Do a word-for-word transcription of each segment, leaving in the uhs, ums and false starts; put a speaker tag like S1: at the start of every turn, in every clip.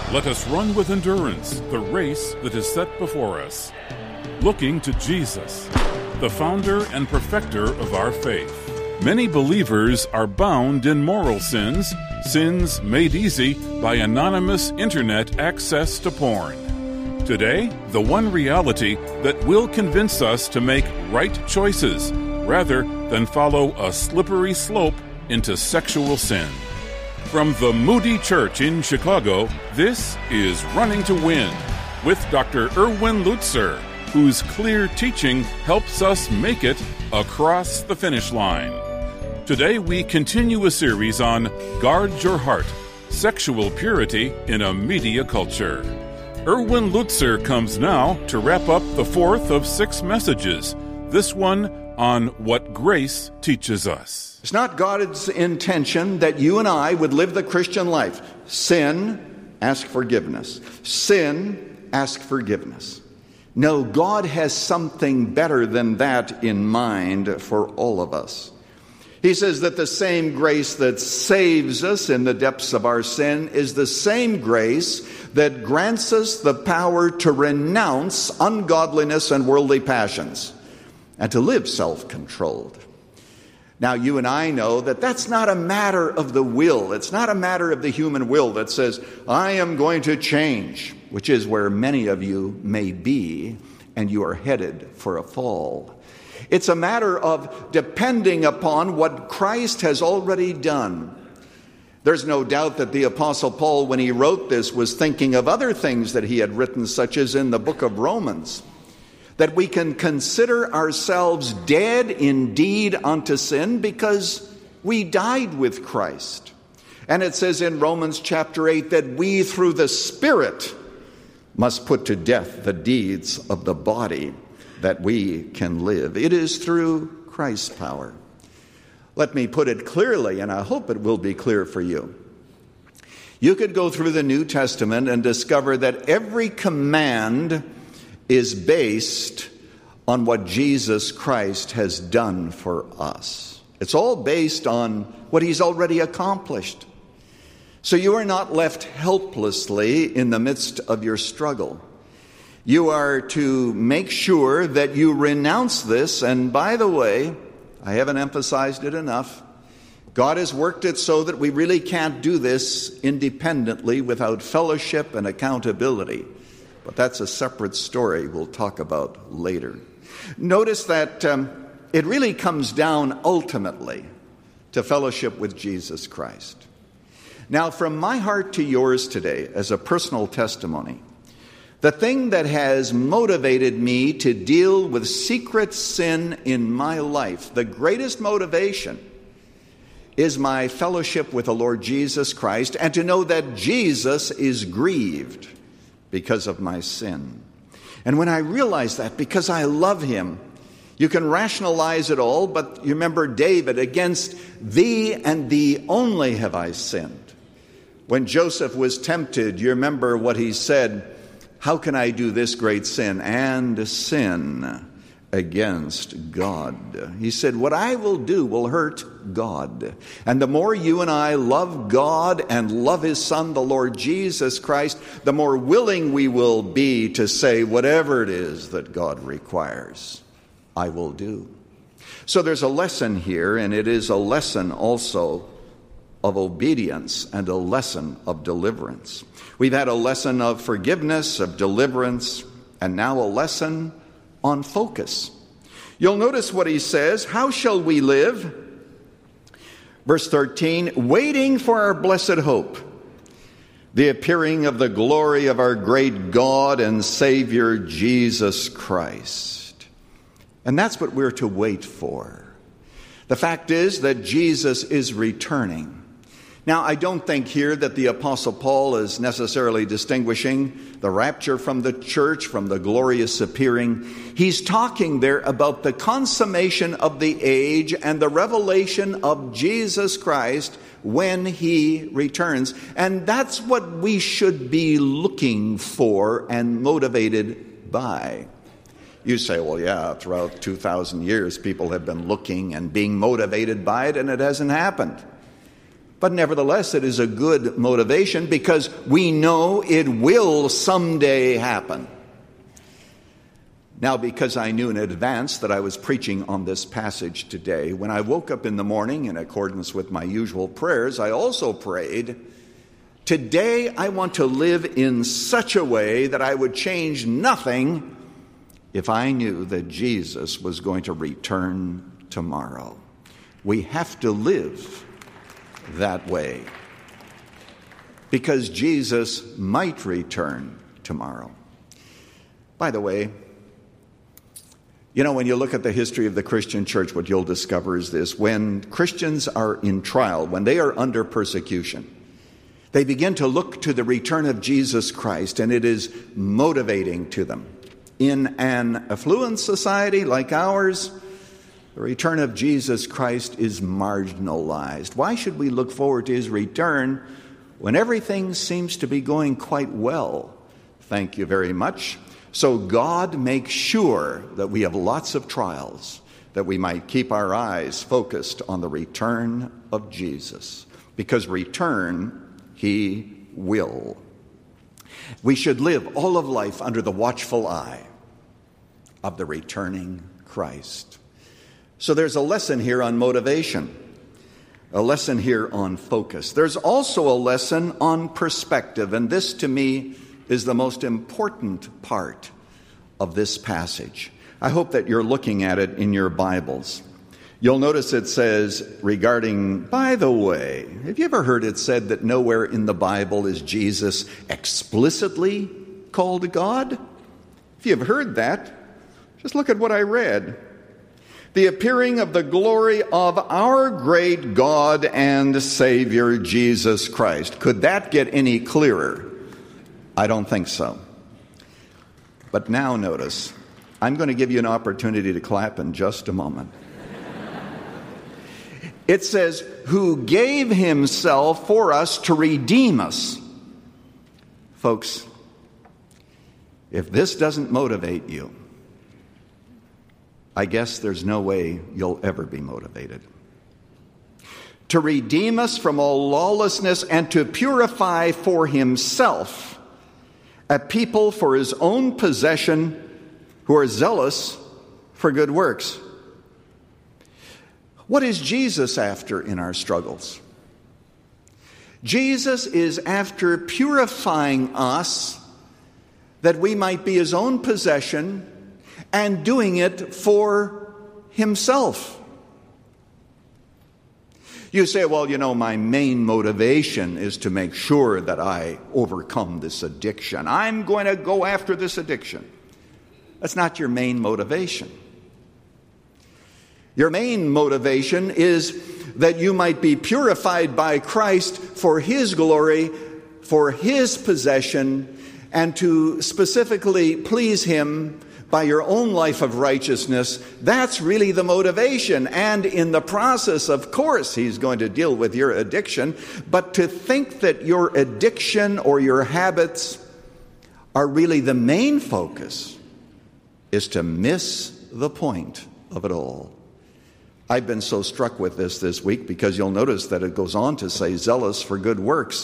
S1: Let us run with endurance the race that is set before us, looking to Jesus, the founder and perfecter of our faith. Many believers are bound in moral sins, sins made easy by anonymous internet access to porn. Today, the one reality that will convince us to make right choices rather than follow a slippery slope into sexual sin. From the Moody Church in Chicago, this is Running to Win with Doctor Erwin Lutzer, whose clear teaching helps us make it across the finish line. Today we continue a series on Guard Your Heart, Sexual Purity in a Media Culture. Erwin Lutzer comes now to wrap up the fourth of six messages, this one on what grace teaches us.
S2: It's not God's intention that you and I would live the Christian life. Sin, ask forgiveness. Sin, ask forgiveness. No, God has something better than that in mind for all of us. He says that the same grace that saves us in the depths of our sin is the same grace that grants us the power to renounce ungodliness and worldly passions and to live self-controlled. Now, you and I know that that's not a matter of the will. It's not a matter of the human will that says, I am going to change, which is where many of you may be, and you are headed for a fall. It's a matter of depending upon what Christ has already done. There's no doubt that the Apostle Paul, when he wrote this, was thinking of other things that he had written, such as in the book of Romans, that we can consider ourselves dead indeed unto sin because we died with Christ. And it says in Romans chapter eight that we through the Spirit must put to death the deeds of the body that we can live. It is through Christ's power. Let me put it clearly, and I hope it will be clear for you. You could go through the New Testament and discover that every command is based on what Jesus Christ has done for us. It's all based on what he's already accomplished. So you are not left helplessly in the midst of your struggle. You are to make sure that you renounce this. And by the way, I haven't emphasized it enough. God has worked it so that we really can't do this independently without fellowship and accountability. But that's a separate story we'll talk about later. Notice that um, it really comes down ultimately to fellowship with Jesus Christ. Now, from my heart to yours today, as a personal testimony, the thing that has motivated me to deal with secret sin in my life, the greatest motivation, is my fellowship with the Lord Jesus Christ and to know that Jesus is grieved because of my sin. And when I realize that, because I love him, you can rationalize it all, but you remember David, against thee and thee only have I sinned. When Joseph was tempted, you remember what he said, how can I do this great sin and sin against God? He said, what I will do will hurt God. And the more you and I love God and love his Son, the Lord Jesus Christ, the more willing we will be to say whatever it is that God requires, I will do. So there's a lesson here, and it is a lesson also of obedience and a lesson of deliverance. We've had a lesson of forgiveness, of deliverance, and now a lesson on focus. You'll notice what he says, how shall we live? Verse thirteen, waiting for our blessed hope, the appearing of the glory of our great God and Savior, Jesus Christ. And that's what we're to wait for. The fact is that Jesus is returning. Now, I don't think here that the Apostle Paul is necessarily distinguishing the rapture from the church, from the glorious appearing. He's talking there about the consummation of the age and the revelation of Jesus Christ when he returns. And that's what we should be looking for and motivated by. You say, well, yeah, throughout two thousand years, people have been looking and being motivated by it, and it hasn't happened. But nevertheless, it is a good motivation because we know it will someday happen. Now, because I knew in advance that I was preaching on this passage today, when I woke up in the morning in accordance with my usual prayers, I also prayed, today I want to live in such a way that I would change nothing if I knew that Jesus was going to return tomorrow. We have to live that way because Jesus might return tomorrow. By the way, you know, when you look at the history of the Christian church, what you'll discover is this. When Christians are in trial, when they are under persecution, they begin to look to the return of Jesus Christ, and it is motivating to them. In an affluent society like ours, the return of Jesus Christ is marginalized. Why should we look forward to his return when everything seems to be going quite well? Thank you very much. So God makes sure that we have lots of trials, that we might keep our eyes focused on the return of Jesus. Because return, he will. We should live all of life under the watchful eye of the returning Christ. So there's a lesson here on motivation, a lesson here on focus. There's also a lesson on perspective, and this to me is the most important part of this passage. I hope that you're looking at it in your Bibles. You'll notice it says regarding, by the way, have you ever heard it said that nowhere in the Bible is Jesus explicitly called God? If you've heard that, just look at what I read. The appearing of the glory of our great God and Savior, Jesus Christ. Could that get any clearer? I don't think so. But now notice, I'm going to give you an opportunity to clap in just a moment. It says, who gave himself for us to redeem us. Folks, if this doesn't motivate you, I guess there's no way you'll ever be motivated. To redeem us from all lawlessness and to purify for himself a people for his own possession who are zealous for good works. What is Jesus after in our struggles? Jesus is after purifying us that we might be his own possession and doing it for himself. You say, well, you know, my main motivation is to make sure that I overcome this addiction. I'm going to go after this addiction. That's not your main motivation. Your main motivation is that you might be purified by Christ for his glory, for his possession, and to specifically please him by your own life of righteousness. That's really the motivation. And in the process, of course, he's going to deal with your addiction. But to think that your addiction or your habits are really the main focus is to miss the point of it all. I've been so struck with this this week because you'll notice that it goes on to say zealous for good works.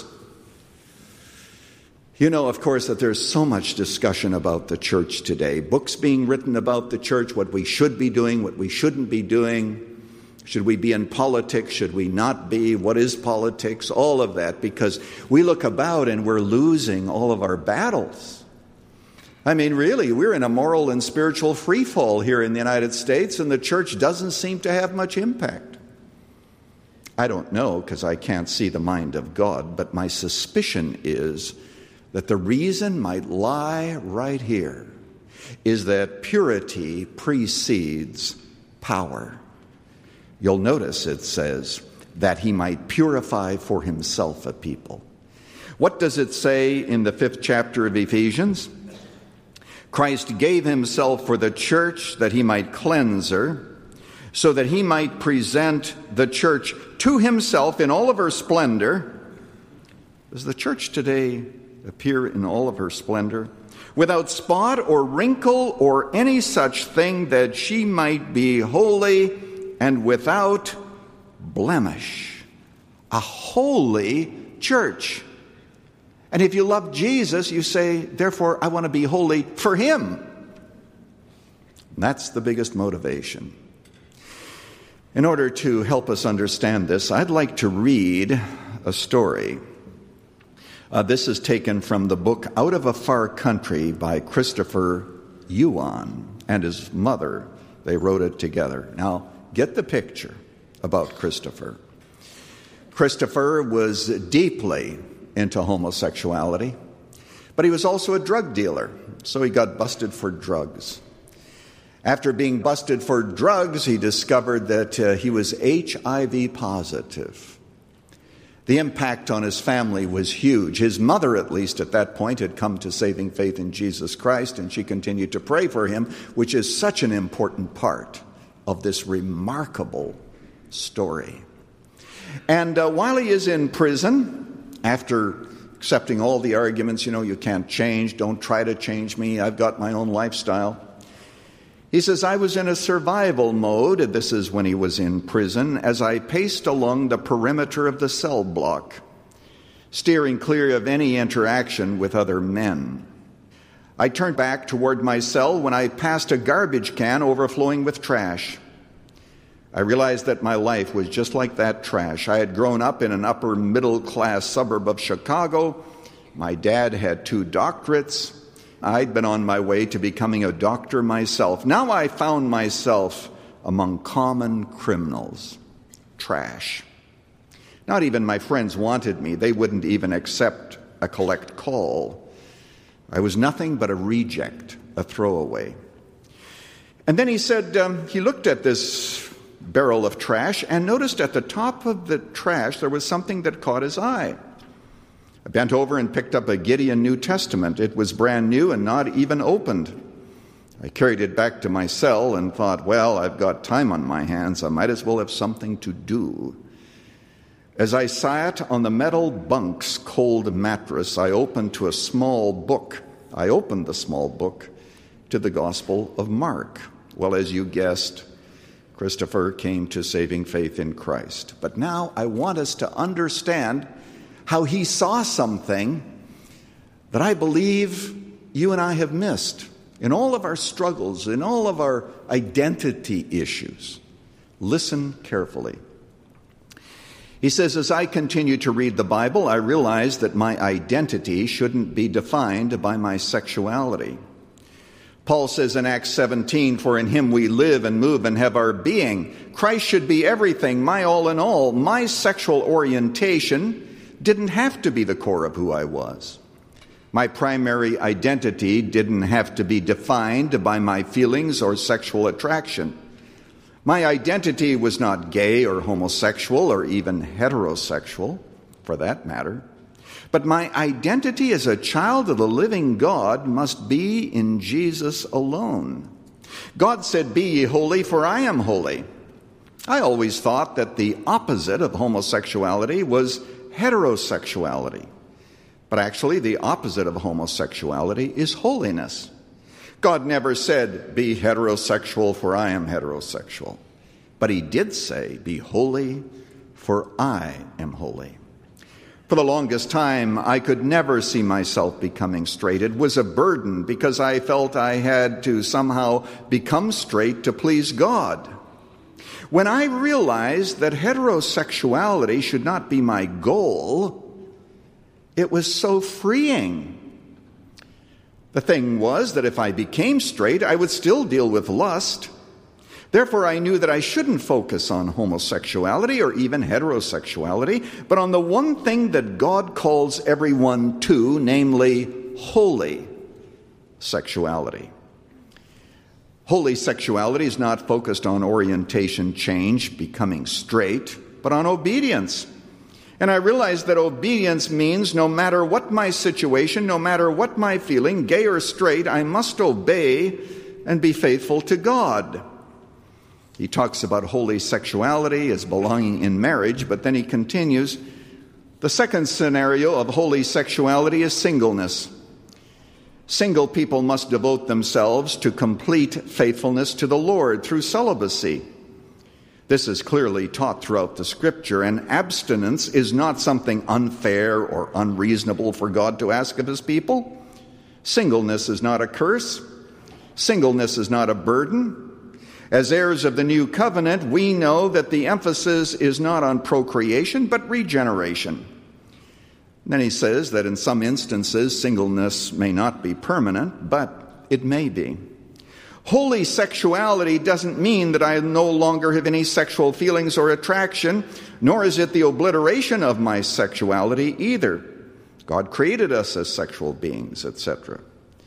S2: You know, of course, that there's so much discussion about the church today. Books being written about the church, what we should be doing, what we shouldn't be doing. Should we be in politics? Should we not be? What is politics? All of that, because we look about and we're losing all of our battles. I mean, really, we're in a moral and spiritual freefall here in the United States, and the church doesn't seem to have much impact. I don't know, because I can't see the mind of God, but my suspicion is that the reason might lie right here is that purity precedes power. You'll notice it says that he might purify for himself a people. What does it say in the fifth chapter of Ephesians? Christ gave himself for the church that he might cleanse her, so that he might present the church to himself in all of her splendor. Does the church today appear in all of her splendor, without spot or wrinkle or any such thing, that she might be holy and without blemish? a holy church. And if you love Jesus, you say, therefore, I want to be holy for him. And that's the biggest motivation. In order to help us understand this, I'd like to read a story. Uh, this is taken from the book Out of a Far Country by Christopher Yuan and his mother. They wrote it together. Now, get the picture about Christopher. Christopher was deeply into homosexuality, but he was also a drug dealer, so he got busted for drugs. After being busted for drugs, he discovered that uh, he was H I V positive. The impact on his family was huge. His mother, at least at that point, had come to saving faith in Jesus Christ, and she continued to pray for him, which is such an important part of this remarkable story. And uh, while he is in prison, after accepting all the arguments, you know, you can't change, don't try to change me, I've got my own lifestyle, he says, I was in a survival mode, this is when he was in prison, as I paced along the perimeter of the cell block, steering clear of any interaction with other men. I turned back toward my cell when I passed a garbage can overflowing with trash. I realized that my life was just like that trash. I had grown up in an upper middle class suburb of Chicago. My dad had two doctorates. I'd been on my way to becoming a doctor myself. Now I found myself among common criminals. Trash. Not even my friends wanted me. They wouldn't even accept a collect call. I was nothing but a reject, a throwaway. And then he said, um, he looked at this barrel of trash and noticed at the top of the trash there was something that caught his eye. I bent over and picked up a Gideon New Testament. It was brand new and not even opened. I carried it back to my cell and thought, well, I've got time on my hands. I might as well have something to do. As I sat on the metal bunk's cold mattress, I opened to a small book. I opened the small book to the Gospel of Mark. Well, as you guessed, Christopher came to saving faith in Christ. But now I want us to understand how he saw something that I believe you and I have missed in all of our struggles, in all of our identity issues. Listen carefully. He says, as I continue to read the Bible, I realize that my identity shouldn't be defined by my sexuality. Paul says in Acts seventeen, for in him we live and move and have our being. Christ should be everything, my all in all. My sexual orientation didn't have to be the core of who I was. My primary identity didn't have to be defined by my feelings or sexual attraction. My identity was not gay or homosexual or even heterosexual, for that matter. But my identity as a child of the living God must be in Jesus alone. God said, be ye holy, for I am holy. I always thought that the opposite of homosexuality was heterosexuality. But actually, the opposite of homosexuality is holiness. God never said, be heterosexual, for I am heterosexual. But he did say, be holy, for I am holy. For the longest time, I could never see myself becoming straight. It was a burden because I felt I had to somehow become straight to please God. When I realized that heterosexuality should not be my goal, it was so freeing. The thing was that if I became straight, I would still deal with lust. Therefore, I knew that I shouldn't focus on homosexuality or even heterosexuality, but on the one thing that God calls everyone to, namely holy sexuality. Holy sexuality is not focused on orientation change, becoming straight, but on obedience. And I realized that obedience means no matter what my situation, no matter what my feeling, gay or straight, I must obey and be faithful to God. He talks about holy sexuality as belonging in marriage, but then he continues, the second scenario of holy sexuality is singleness. Single people must devote themselves to complete faithfulness to the Lord through celibacy. This is clearly taught throughout the Scripture, and abstinence is not something unfair or unreasonable for God to ask of his people. Singleness is not a curse. Singleness is not a burden. As heirs of the new covenant, we know that the emphasis is not on procreation, but regeneration. Then he says that in some instances, singleness may not be permanent, but it may be. Holy sexuality doesn't mean that I no longer have any sexual feelings or attraction, nor is it the obliteration of my sexuality either. God created us as sexual beings, et cetera.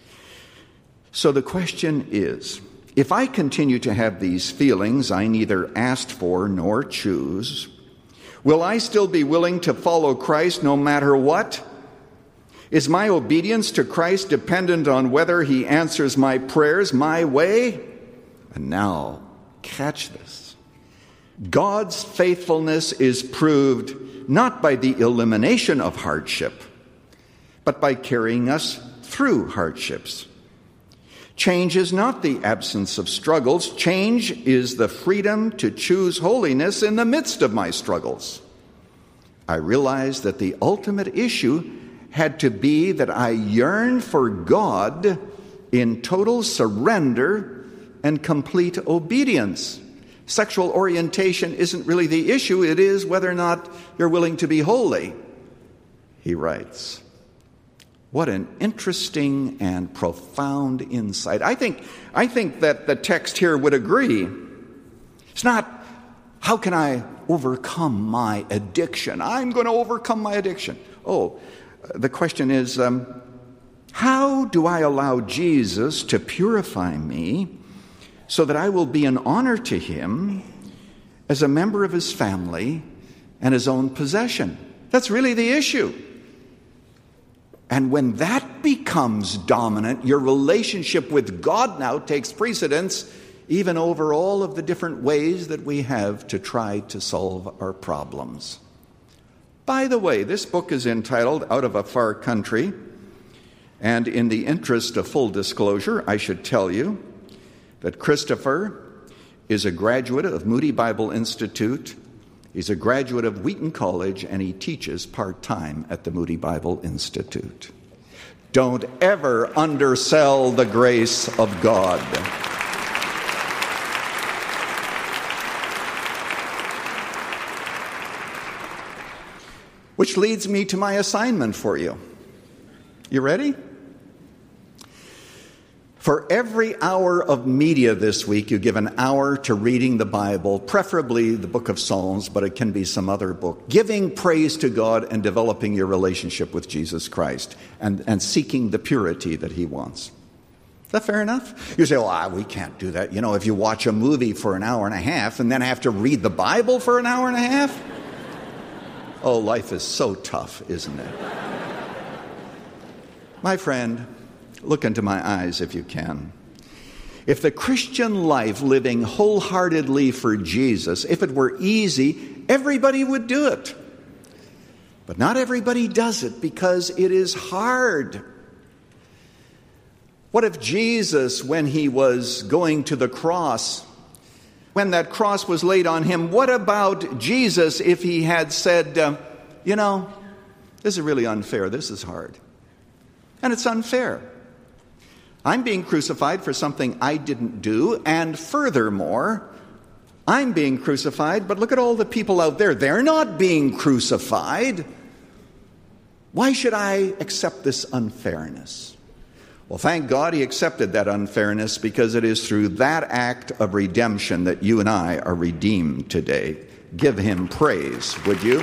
S2: So the question is, if I continue to have these feelings I neither asked for nor choose, will I still be willing to follow Christ no matter what? Is my obedience to Christ dependent on whether he answers my prayers my way? And now, catch this. God's faithfulness is proved not by the elimination of hardship, but by carrying us through hardships. Change is not the absence of struggles. Change is the freedom to choose holiness in the midst of my struggles. I realize that the ultimate issue had to be that I yearn for God in total surrender and complete obedience. Sexual orientation isn't really the issue. It is whether or not you're willing to be holy, he writes. What an interesting and profound insight. I think, I think that the text here would agree. It's not, how can I overcome my addiction? I'm going to overcome my addiction. Oh, the question is, um, how do I allow Jesus to purify me so that I will be an honor to him as a member of his family and his own possession? That's really the issue. And when that becomes dominant, your relationship with God now takes precedence even over all of the different ways that we have to try to solve our problems. By the way, this book is entitled Out of a Far Country, and in the interest of full disclosure, I should tell you that Christopher is a graduate of Moody Bible Institute. He's a graduate of Wheaton College, and he teaches part-time at the Moody Bible Institute. Don't ever undersell the grace of God. Which leads me to my assignment for you. You ready? For every hour of media this week, you give an hour to reading the Bible, preferably the book of Psalms, but it can be some other book. Giving praise to God and developing your relationship with Jesus Christ and, and seeking the purity that he wants. Is that fair enough? You say, well, ah, we can't do that. You know, if you watch a movie for an hour and a half and then have to read the Bible for an hour and a half? Oh, life is so tough, isn't it? My friend, look into my eyes if you can. If the Christian life, living wholeheartedly for Jesus, if it were easy, everybody would do it. But not everybody does it because it is hard. What if Jesus, when he was going to the cross, when that cross was laid on him, what about Jesus if he had said, uh, you know, this is really unfair, this is hard. And it's unfair. I'm being crucified for something I didn't do, and furthermore, I'm being crucified, but look at all the people out there. They're not being crucified. Why should I accept this unfairness? Well, thank God he accepted that unfairness, because it is through that act of redemption that you and I are redeemed today. Give him praise, would you?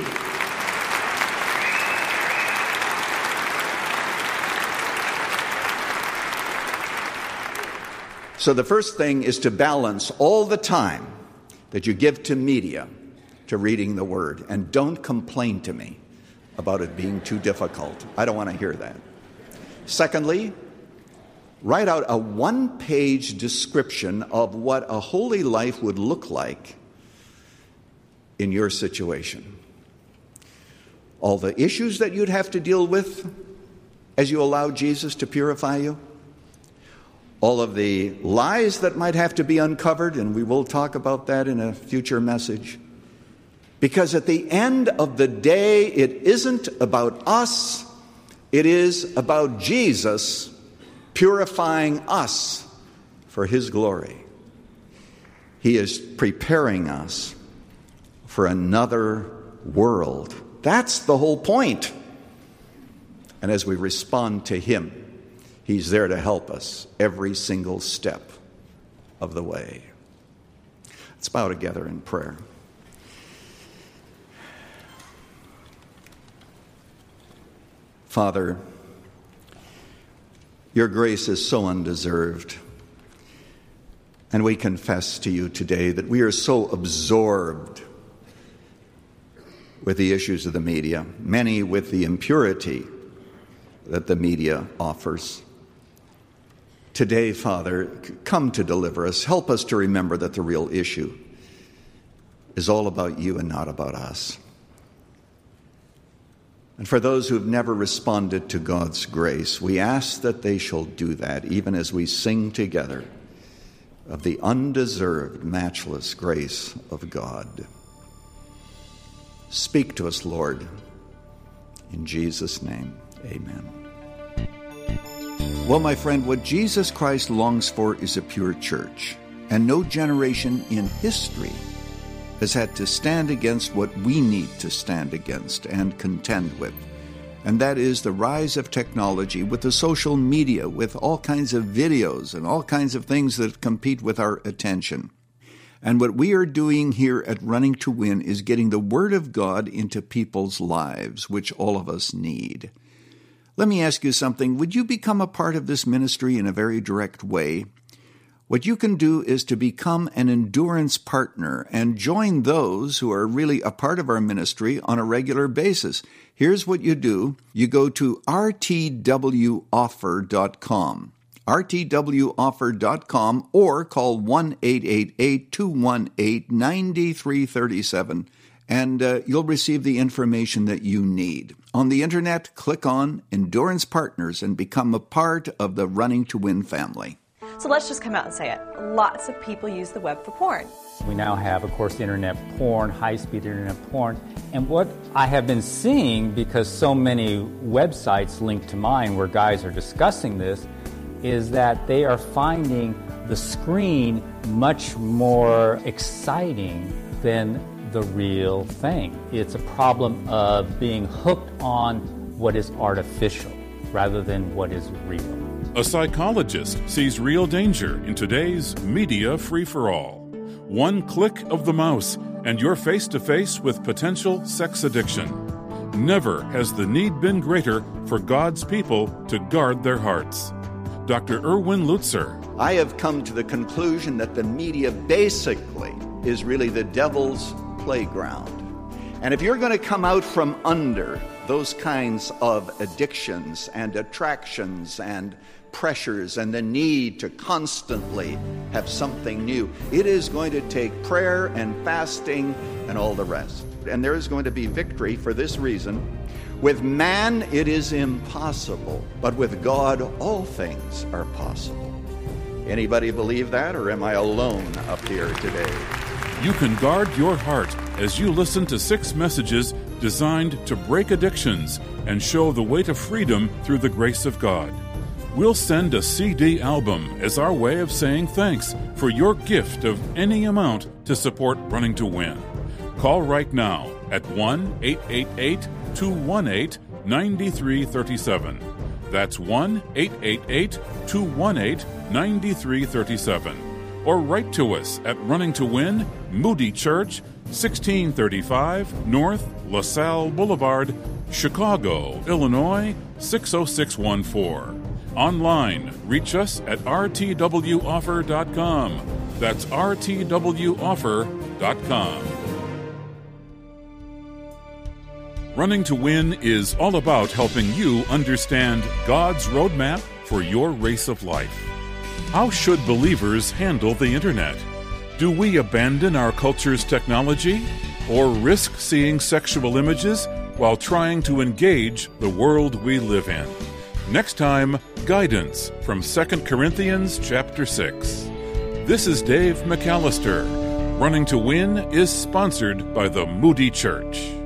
S2: So the first thing is to balance all the time that you give to media to reading the Word. And don't complain to me about it being too difficult. I don't want to hear that. Secondly, write out a one-page description of what a holy life would look like in your situation. All the issues that you'd have to deal with as you allow Jesus to purify you. all of the lies that might have to be uncovered, and we will talk about that in a future message. Because at the end of the day, it isn't about us, it is about Jesus purifying us for His glory. He is preparing us for another world. That's the whole point. And as we respond to Him, He's there to help us every single step of the way. Let's bow together in prayer. Father, your grace is so undeserved. And we confess to you today that we are so absorbed with the issues of the media, many with the impurity that the media offers. Today, Father, come to deliver us. Help us to remember that the real issue is all about you and not about us. And for those who have never responded to God's grace, we ask that they shall do that, even as we sing together of the undeserved, matchless grace of God. Speak to us, Lord. In Jesus' name, amen. Well, my friend, what Jesus Christ longs for is a pure church, and no generation in history has had to stand against what we need to stand against and contend with. And that is the rise of technology with the social media, with all kinds of videos and all kinds of things that compete with our attention. And what we are doing here at Running to Win is getting the Word of God into people's lives, which all of us need. Let me ask you something. Would you become a part of this ministry in a very direct way? What you can do is to become an endurance partner and join those who are really a part of our ministry on a regular basis. Here's what you do. You go to r t w offer dot com, r t w offer dot com, or call one eight eight eight, two one eight, nine three three seven, and uh, you'll receive the information that you need. On the internet, click on Endurance Partners and become a part of the Running to Win family.
S3: So let's just come out and say it. Lots of people use the web for porn.
S4: We now have, of course, internet porn, high-speed internet porn. And what I have been seeing, because so many websites linked to mine where guys are discussing this, is that they are finding the screen much more exciting than the real thing. It's a problem of being hooked on what is artificial rather than what is real.
S1: A psychologist sees real danger in today's media free-for-all. One click of the mouse, and you're face-to-face with potential sex addiction. Never has the need been greater for God's people to guard their hearts. Doctor Erwin Lutzer.
S2: I have come to the conclusion that the media basically is really the devil's playground. And if you're going to come out from under those kinds of addictions and attractions and pressures and the need to constantly have something new, it is going to take prayer and fasting and all the rest. And there is going to be victory for this reason. With man, it is impossible, but with God, all things are possible. Anybody believe that, or am I alone up here today?
S1: You can guard your heart as you listen to six messages designed to break addictions and show the way to freedom through the grace of God. We'll send a C D album as our way of saying thanks for your gift of any amount to support Running to Win. Call right now at one eight eight eight, two one eight, nine three three seven. That's one eight eight eight, two one eight, nine three three seven. Or write to us at Running to Win, Moody Church, sixteen thirty-five North LaSalle Boulevard, Chicago, Illinois, six oh six one four. Online, reach us at r t w offer dot com. That's r t w offer dot com. Running to Win is all about helping you understand God's roadmap for your race of life. How should believers handle the internet? Do we abandon our culture's technology or risk seeing sexual images while trying to engage the world we live in? Next time, guidance from Second Corinthians chapter six. This is Dave McAllister. Running to Win is sponsored by the Moody Church.